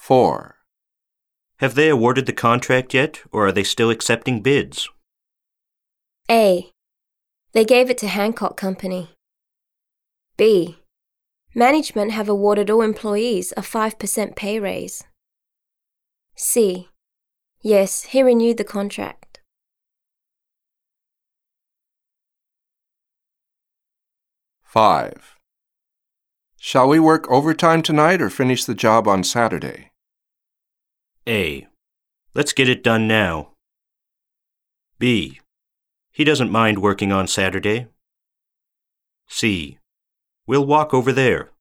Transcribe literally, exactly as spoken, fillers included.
four. Have they awarded the contract yet, or are they still accepting bids? A. They gave it to Hancock Company. B. Management have awarded all employees a five percent pay raise. C. Yes, he renewed the contract. five. Shall we work overtime tonight or finish the job on Saturday? A. Let's get it done now. B. He doesn't mind working on Saturday. C. We'll walk over there.